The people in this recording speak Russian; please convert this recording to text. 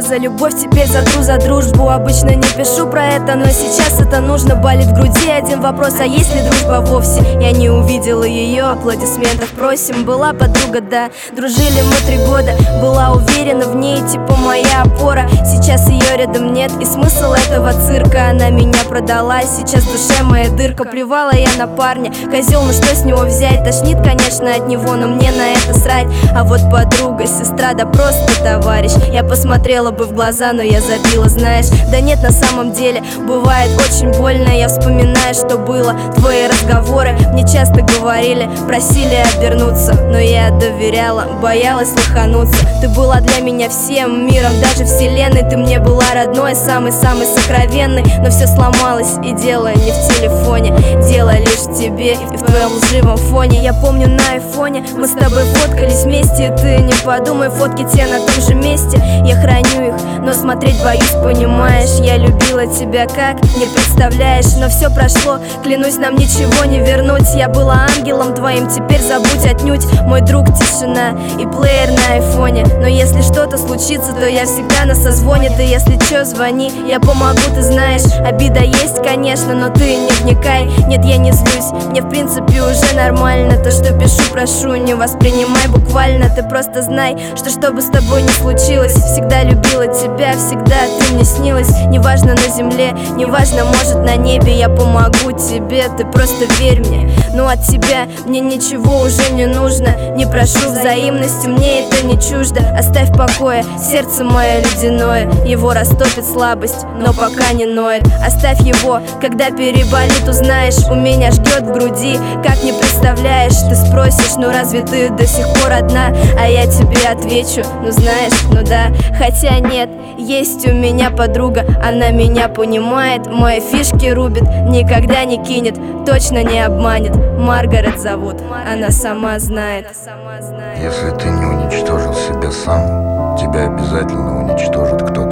за любовь, теперь затру за дружбу. Обычно не пишу про это, но сейчас это нужно. Болит в груди один вопрос: а есть ли дружба вовсе? Я не увидела ее, аплодисментов просим. Была подруга, да, дружили мы 3 года. Была уверена в ней, типа моя опора. Сейчас ее рядом нет, и смысл этого цирка. Она меня продала, сейчас в душе моя дырка. Плевала я на парня, козел, ну что с него взять? Тошнит, конечно, от него, но мне на это срать. А вот подруга, сестра, да просто товарищ. Я посмотрела бы в глаза, но я забила, знаешь. Да нет, на самом деле, бывает очень больно. Я вспоминаю, что было, твои разговоры мне часто говорили, просили обернуться, но я доверяла, боялась лохануться. Ты была для меня всем миром, даже вселенной. Ты мне была родной, самый-самый сокровенный. Но все сломалось, и дело не в телефоне, дело лишь в тебе и в твоем лживом фоне. Я помню на айфоне мы с тобой фоткались вместе. Ты не подумай, фотки те на том же месте. Я храню их, но смотреть боюсь, понимаешь. Я любила тебя как, не представляешь. Но все прошло, клянусь, нам ничего не вернуть. Я была ангелом твоим, теперь забудь отнюдь. Мой друг тишина и плеер на айфоне. Но если что-то случится, то я всегда на созвоне. Ты если чё, звони, я помогу, ты знаешь. Обида есть, конечно, но ты не вникай. Нет, я не злюсь, мне в принципе уже нормально. То, что пишу, прошу, не воспринимай буквально. Ты просто знай, что бы с тобой ни случилось, всегда любила тебя, всегда ты мне снилась. Неважно на земле, неважно, может на небе. Я помогу тебе, ты просто верь мне. Но от тебя мне ничего уже не нужно. Не прошу взаимности, мне это не чуждо. Оставь в покое сердце мое ледяное. Его растопит слабость, но пока не ноет. Оставь его, когда переболит, узнаешь. У меня ждет в груди, как не представляешь. Ты спросишь, ну разве ты до сих пор одна? А я тебе отвечу, ну знаешь, ну да. Хотя нет, есть у меня подруга, она меня понимает. Мои фишки рубит, никогда не кинет, точно не обманет. Маргарет зовут, она сама знает. Если ты не уничтожил себя сам, тебя обязательно уничтожит кто-то